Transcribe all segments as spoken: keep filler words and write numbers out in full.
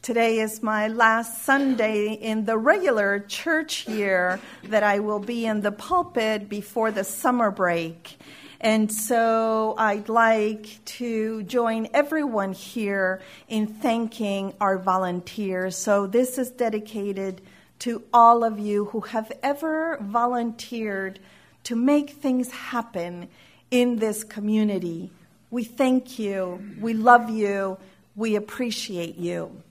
Today is my last Sunday in the regular church year that I will be in the pulpit before the summer break. And so I'd like to join everyone here in thanking our volunteers. So this is dedicated to all of you who have ever volunteered to make things happen in this community. We thank you, we love you, we appreciate you.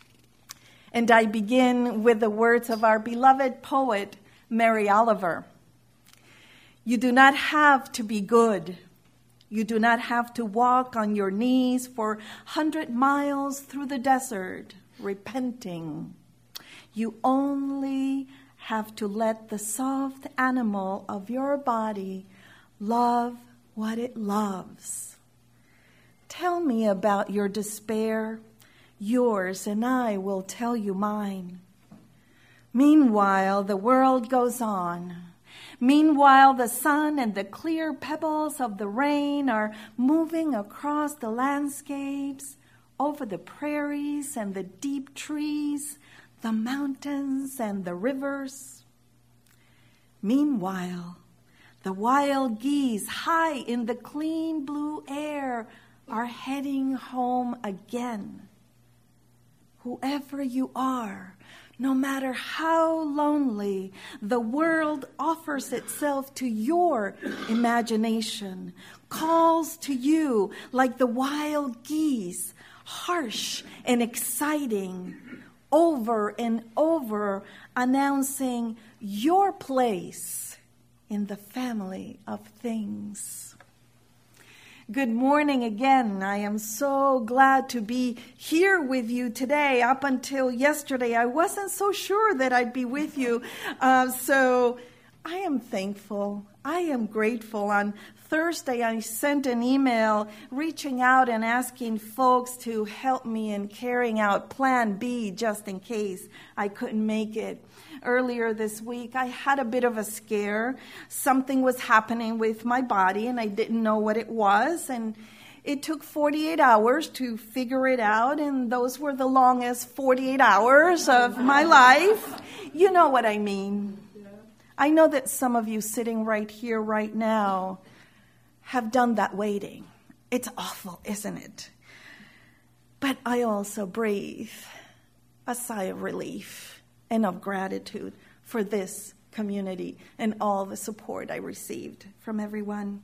And I begin with the words of our beloved poet, Mary Oliver. You do not have to be good. You do not have to walk on your knees for a hundred miles through the desert, repenting. You only have to let the soft animal of your body love what it loves. Tell me about your despair. Yours, and I will tell you mine. Meanwhile, the world goes on. Meanwhile, the sun and the clear pebbles of the rain are moving across the landscapes, over the prairies and the deep trees, the mountains and the rivers. Meanwhile, the wild geese high in the clean blue air are heading home again. Whoever you are, no matter how lonely, the world offers itself to your imagination, calls to you like the wild geese, harsh and exciting, over and over announcing your place in the family of things. Good morning again. I am so glad to be here with you today. Up until yesterday, I wasn't so sure that I'd be with you. Uh, so I am thankful. I am grateful. On Thursday, I sent an email reaching out and asking folks to help me in carrying out Plan B just in case I couldn't make it. Earlier this week, I had a bit of a scare. Something was happening with my body, and I didn't know what it was. And it took forty-eight hours to figure it out, and those were the longest forty-eight hours of my life. You know what I mean. I know that some of you sitting right here, right now, have done that waiting. It's awful, isn't it? But I also breathe a sigh of relief and of gratitude for this community and all the support I received from everyone.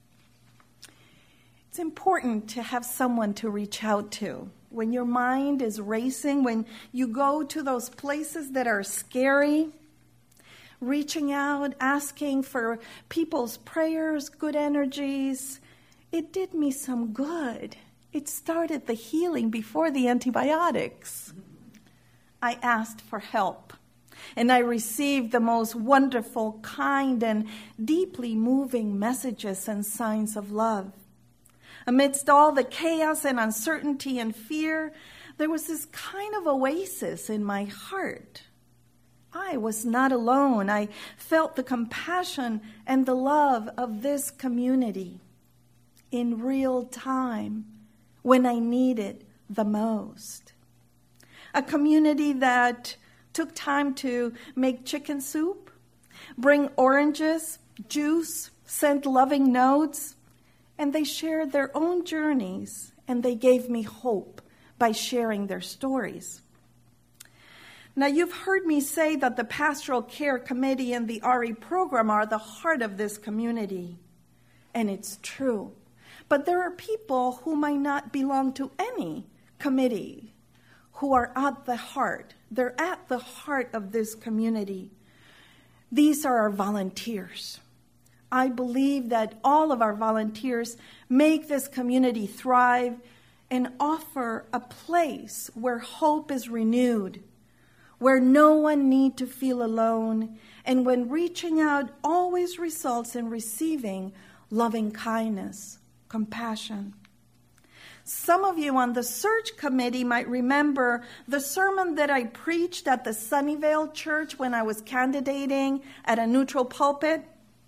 It's important to have someone to reach out to. When your mind is racing, when you go to those places that are scary, reaching out, asking for people's prayers, good energies, it did me some good. It started the healing before the antibiotics. I asked for help, and I received the most wonderful, kind, and deeply moving messages and signs of love. Amidst all the chaos and uncertainty and fear, there was this kind of oasis in my heart. I was not alone. I felt the compassion and the love of this community in real time when I needed the most. A community that took time to make chicken soup, bring oranges, juice, send loving notes, and they shared their own journeys, and they gave me hope by sharing their stories. Now, you've heard me say that the Pastoral Care Committee and the R E program are the heart of this community, and it's true. But there are people who might not belong to any committee who are at the heart. They're at the heart of this community. These are our volunteers. I believe that all of our volunteers make this community thrive and offer a place where hope is renewed, where no one need to feel alone, and when reaching out always results in receiving loving kindness, compassion. Some of you on the search committee might remember the sermon that I preached at the Sunnyvale Church when I was candidating at a neutral pulpit.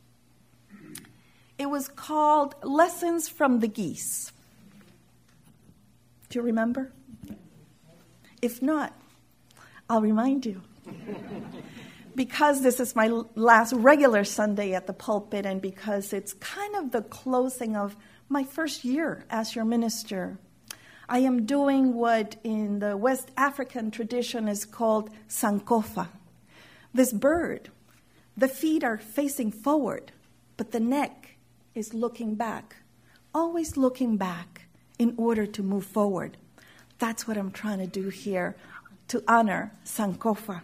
It was called Lessons from the Geese. Do you remember? If not, I'll remind you. Because this is my last regular Sunday at the pulpit, and because it's kind of the closing of my first year as your minister, I am doing what in the West African tradition is called sankofa. This bird, the feet are facing forward, but the neck is looking back, always looking back in order to move forward. That's what I'm trying to do here to honor sankofa.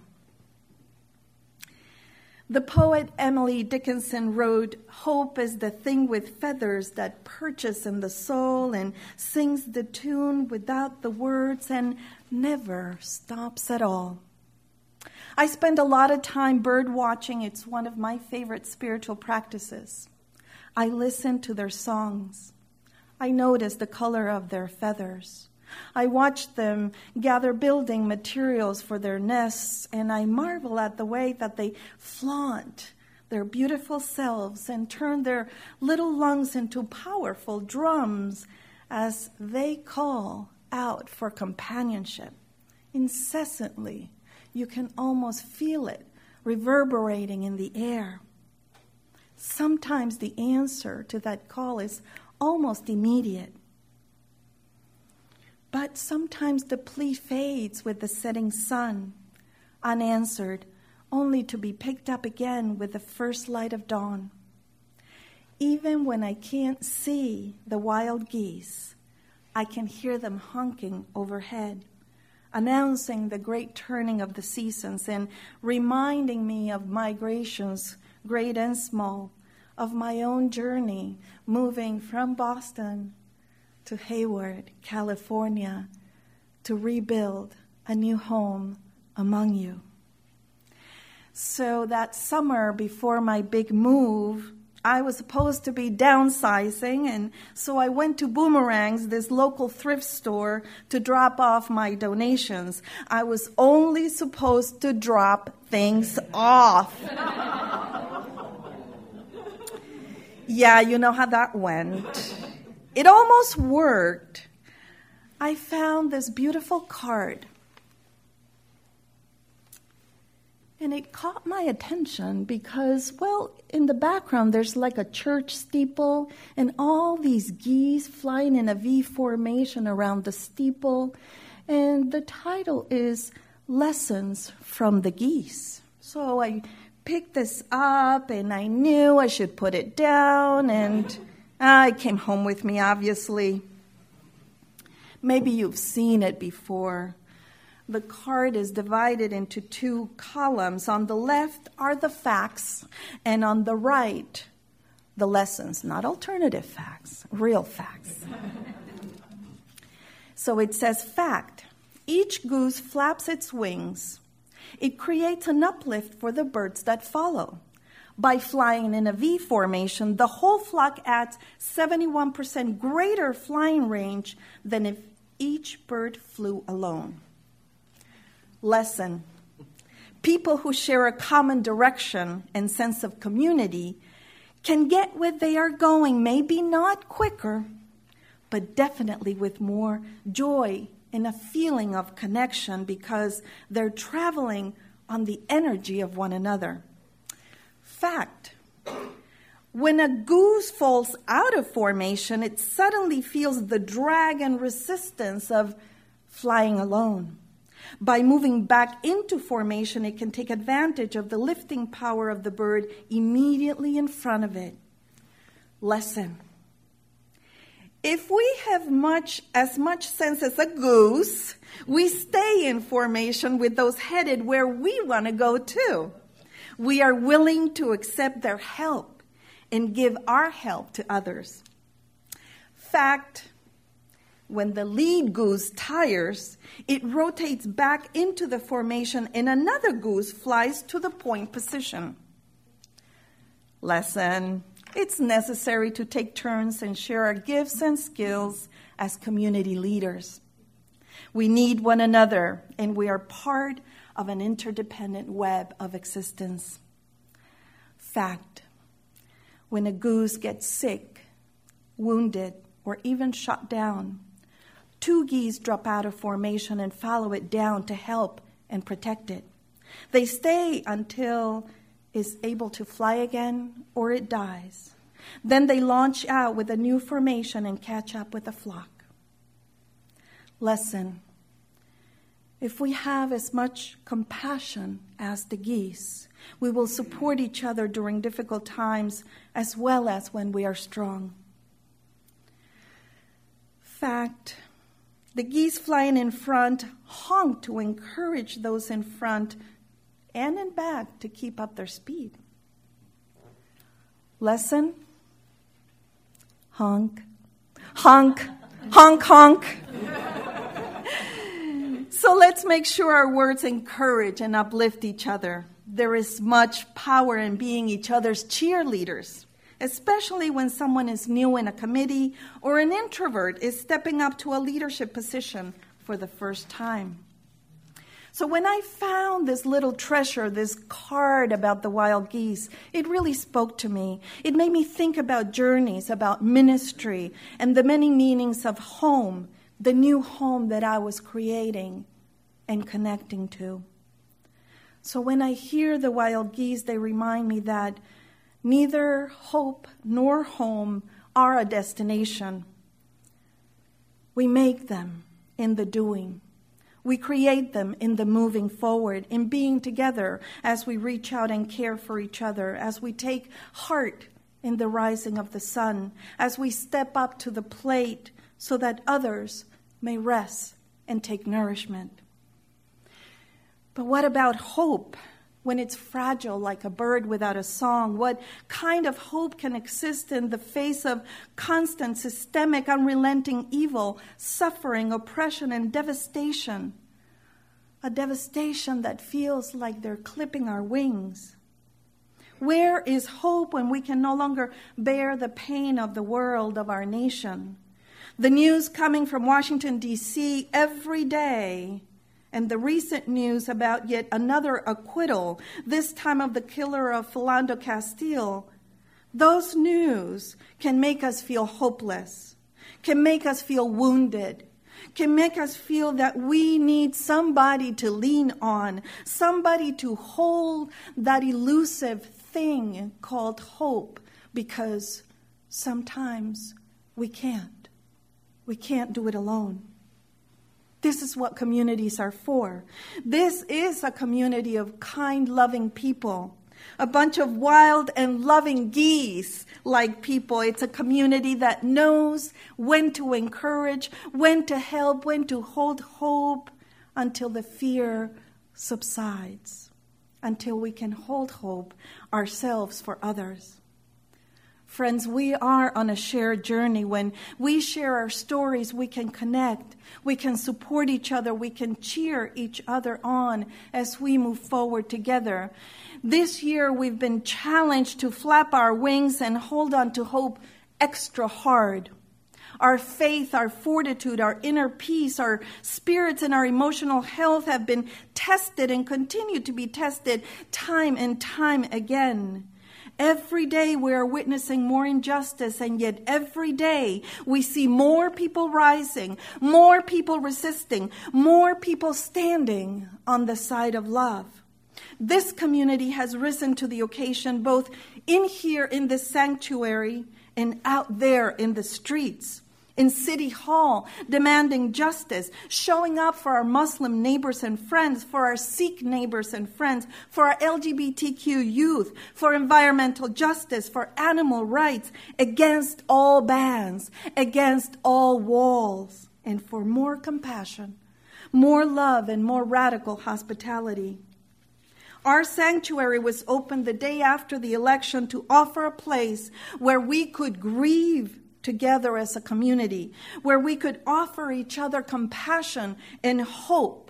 The poet Emily Dickinson wrote, "Hope is the thing with feathers that perches in the soul and sings the tune without the words and never stops at all." I spend a lot of time bird watching. It's one of my favorite spiritual practices. I listen to their songs. I notice the color of their feathers. I watch them gather building materials for their nests, and I marvel at the way that they flaunt their beautiful selves and turn their little lungs into powerful drums as they call out for companionship. Incessantly, you can almost feel it reverberating in the air. Sometimes the answer to that call is almost immediate. But sometimes the plea fades with the setting sun, unanswered, only to be picked up again with the first light of dawn. Even when I can't see the wild geese, I can hear them honking overhead, announcing the great turning of the seasons and reminding me of migrations, great and small, of my own journey moving from Boston to Hayward, California, to rebuild a new home among you. So that summer before my big move, I was supposed to be downsizing, and so I went to Boomerangs, this local thrift store, to drop off my donations. I was only supposed to drop things off. Yeah, you know how that went. It almost worked. I found this beautiful card, and it caught my attention because, well, in the background there's like a church steeple and all these geese flying in a V formation around the steeple, and the title is Lessons from the Geese. So I picked this up, and I knew I should put it down, and Uh, it came home with me, obviously. Maybe you've seen it before. The card is divided into two columns. On the left are the facts, and on the right, the lessons. Not alternative facts, real facts. So it says, fact, each goose flaps its wings. It creates an uplift for the birds that follow. By flying in a V formation, the whole flock adds seventy-one percent greater flying range than if each bird flew alone. Lesson: people who share a common direction and sense of community can get where they are going, maybe not quicker, but definitely with more joy and a feeling of connection because they're traveling on the energy of one another. Fact: when a goose falls out of formation, it suddenly feels the drag and resistance of flying alone. By moving back into formation, it can take advantage of the lifting power of the bird immediately in front of it. Lesson: if we have much as much sense as a goose, we stay in formation with those headed where we want to go too. We are willing to accept their help and give our help to others. Fact: when the lead goose tires, it rotates back into the formation and another goose flies to the point position. Lesson: it's necessary to take turns and share our gifts and skills as community leaders. We need one another, and we are part of an interdependent web of existence. Fact: when a goose gets sick, wounded, or even shot down, Two geese drop out of formation and follow it down to help and protect it. They stay until it's able to fly again or it dies. Then they launch out with a new formation and catch up with the flock. Lesson: if we have as much compassion as the geese, we will support each other during difficult times as well as when we are strong. Fact: the geese flying in front honk to encourage those in front and in back to keep up their speed. Lesson: honk, honk, honk, honk. So let's make sure our words encourage and uplift each other. There is much power in being each other's cheerleaders, especially when someone is new in a committee or an introvert is stepping up to a leadership position for the first time. So when I found this little treasure, this card about the wild geese, it really spoke to me. It made me think about journeys, about ministry, and the many meanings of home, the new home that I was creating and connecting to. So when I hear the wild geese, they remind me that neither hope nor home are a destination. We make them in the doing. We create them in the moving forward, in being together as we reach out and care for each other, as we take heart in the rising of the sun, as we step up to the plate so that others may rest and take nourishment. But what about hope when it's fragile like a bird without a song? What kind of hope can exist in the face of constant, systemic, unrelenting evil, suffering, oppression, and devastation? A devastation that feels like they're clipping our wings. Where is hope when we can no longer bear the pain of the world, of our nation? The news coming from Washington, D C every day, and the recent news about yet another acquittal, this time of the killer of Philando Castile, those news can make us feel hopeless, can make us feel wounded, can make us feel that we need somebody to lean on, somebody to hold that elusive thing called hope, because sometimes we can't. We can't do it alone. This is what communities are for. This is a community of kind, loving people. A bunch of wild and loving geese-like people. It's a community that knows when to encourage, when to help, when to hold hope until the fear subsides, until we can hold hope ourselves for others. Friends, we are on a shared journey. When we share our stories, we can connect, we can support each other, we can cheer each other on as we move forward together. This year, we've been challenged to flap our wings and hold on to hope extra hard. Our faith, our fortitude, our inner peace, our spirits, and our emotional health have been tested and continue to be tested time and time again. Every day we are witnessing more injustice, and yet every day we see more people rising, more people resisting, more people standing on the side of love. This community has risen to the occasion both in here in the sanctuary and out there in the streets. In City Hall, demanding justice, showing up for our Muslim neighbors and friends, for our Sikh neighbors and friends, for our L G B T Q youth, for environmental justice, for animal rights, against all bans, against all walls, and for more compassion, more love, and more radical hospitality. Our sanctuary was opened the day after the election to offer a place where we could grieve together as a community, where we could offer each other compassion and hope.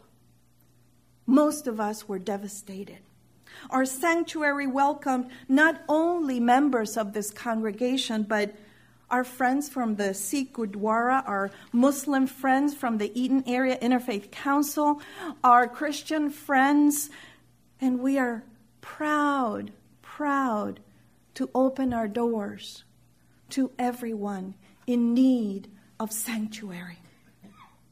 Most of us were devastated. Our sanctuary welcomed not only members of this congregation, but our friends from the Sikh Gurdwara, our Muslim friends from the Eaton Area Interfaith Council, our Christian friends, and we are proud, proud to open our doors to everyone in need of sanctuary.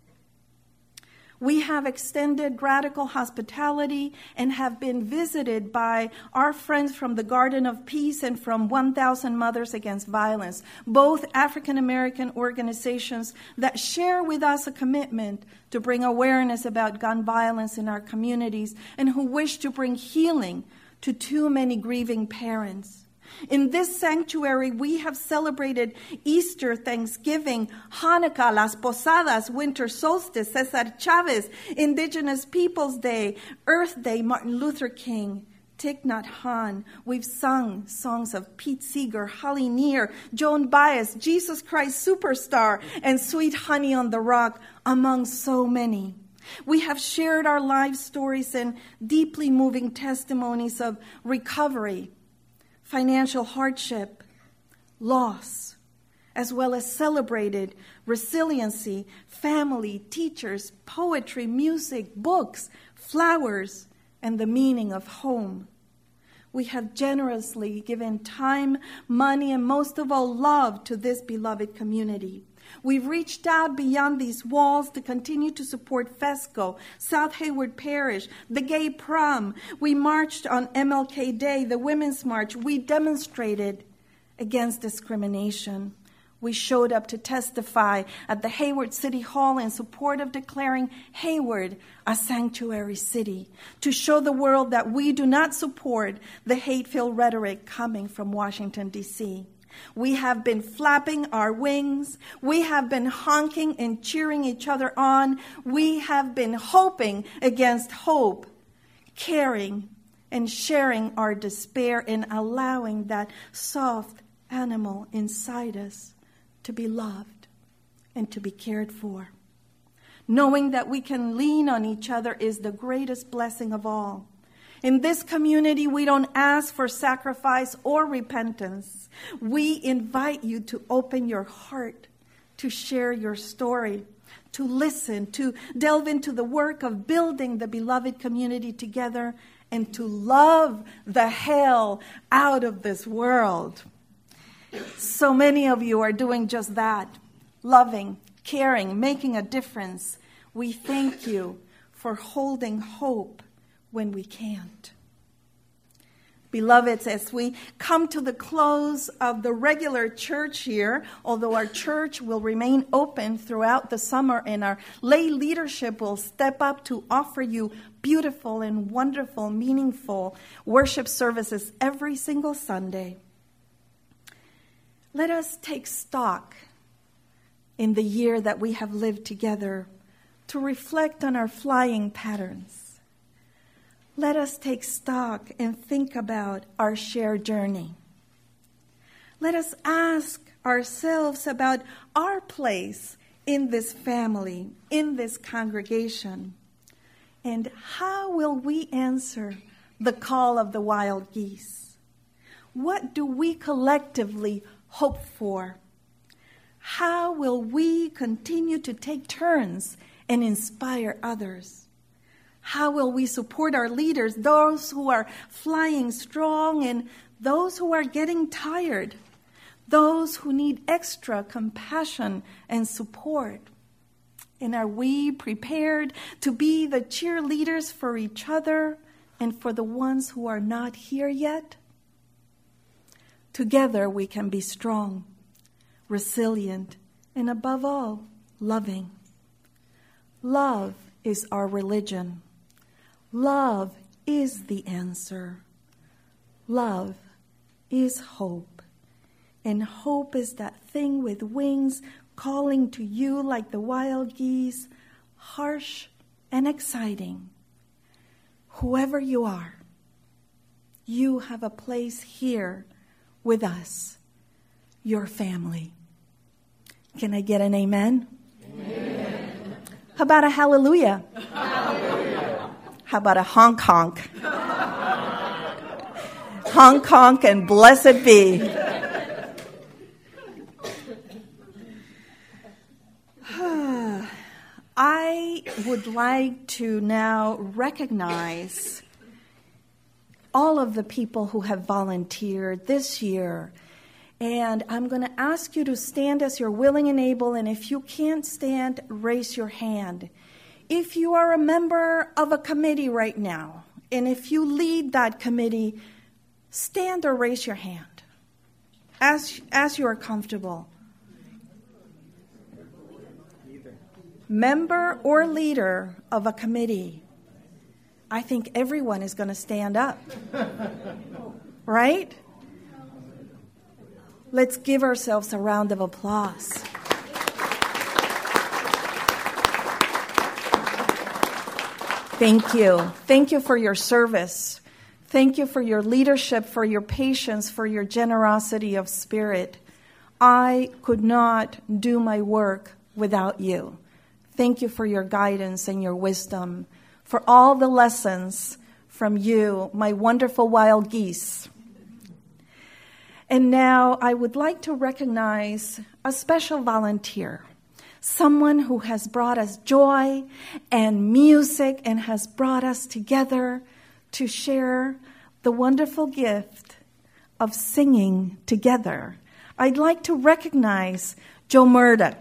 We have extended radical hospitality and have been visited by our friends from the Garden of Peace and from one thousand Mothers Against Violence, both African American organizations that share with us a commitment to bring awareness about gun violence in our communities and who wish to bring healing to too many grieving parents. In this sanctuary, we have celebrated Easter, Thanksgiving, Hanukkah, Las Posadas, Winter Solstice, Cesar Chavez, Indigenous Peoples Day, Earth Day, Martin Luther King, Thich Nhat Hanh. We've sung songs of Pete Seeger, Holly Near, Joan Baez, Jesus Christ Superstar, and Sweet Honey on the Rock, among so many. We have shared our life stories and deeply moving testimonies of recovery, financial hardship, loss, as well as celebrated resiliency, family, teachers, poetry, music, books, flowers, and the meaning of home. We have generously given time, money, and most of all, love to this beloved community. We've reached out beyond these walls to continue to support FESCO, South Hayward Parish, the Gay Prom. We marched on M L K Day, the Women's March. We demonstrated against discrimination. We showed up to testify at the Hayward City Hall in support of declaring Hayward a sanctuary city, to show the world that we do not support the hate-filled rhetoric coming from Washington, D C We have been flapping our wings. We have been honking and cheering each other on. We have been hoping against hope, caring and sharing our despair and allowing that soft animal inside us to be loved and to be cared for. Knowing that we can lean on each other is the greatest blessing of all. In this community, we don't ask for sacrifice or repentance. We invite you to open your heart, to share your story, to listen, to delve into the work of building the beloved community together, and to love the hell out of this world. So many of you are doing just that, loving, caring, making a difference. We thank you for holding hope when we can't. Beloveds, as we come to the close of the regular church year, although our church will remain open throughout the summer and our lay leadership will step up to offer you beautiful and wonderful, meaningful worship services every single Sunday, let us take stock in the year that we have lived together to reflect on our flying patterns. Let us take stock and think about our shared journey. Let us ask ourselves about our place in this family, in this congregation, and how will we answer the call of the wild geese? What do we collectively hope for? How will we continue to take turns and inspire others? How will we support our leaders, those who are flying strong and those who are getting tired, those who need extra compassion and support? And are we prepared to be the cheerleaders for each other and for the ones who are not here yet? Together we can be strong, resilient, and above all, loving. Love is our religion. Love is the answer. Love is hope. And hope is that thing with wings calling to you like the wild geese, harsh and exciting. Whoever you are, you have a place here with us, your family. Can I get an amen? Amen. How about a hallelujah? Hallelujah. How about a honk honk? Honk honk and blessed be. I would like to now recognize all of the people who have volunteered this year. And I'm going to ask you to stand as you're willing and able. And if you can't stand, raise your hand. If you are a member of a committee right now, and if you lead that committee, stand or raise your hand as, as you are comfortable. Member or leader of a committee, I think everyone is going to stand up. Right? Let's give ourselves a round of applause. Thank you. Thank you for your service. Thank you for your leadership, for your patience, for your generosity of spirit. I could not do my work without you. Thank you for your guidance and your wisdom, for all the lessons from you, my wonderful wild geese. And now I would like to recognize a special volunteer, someone who has brought us joy and music and has brought us together to share the wonderful gift of singing together. I'd like to recognize Joe Murdoch.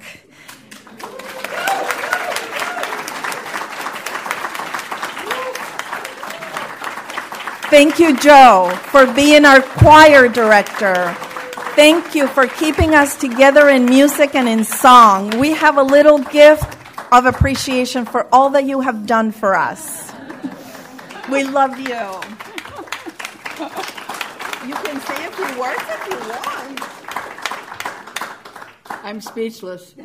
Thank you, Joe, for being our choir director. Thank you for keeping us together in music and in song. We have a little gift of appreciation for all that you have done for us. We love you. You can say a few words if you want. I'm speechless.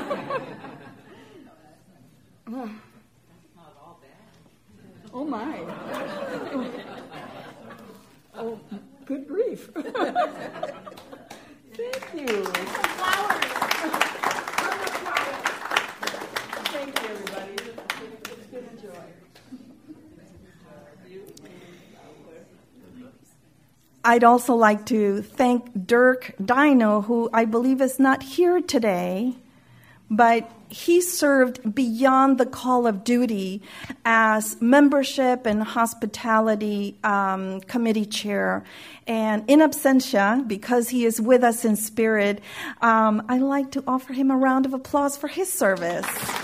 Oh, my. Oh, good grief. Thank you. Flowers. Thank you, everybody. It's been a joy. I'd also like to thank Dirk Dino, who I believe is not here today, but he served beyond the call of duty as membership and hospitality um, committee chair. And in absentia, because he is with us in spirit, um, I'd like to offer him a round of applause for his service.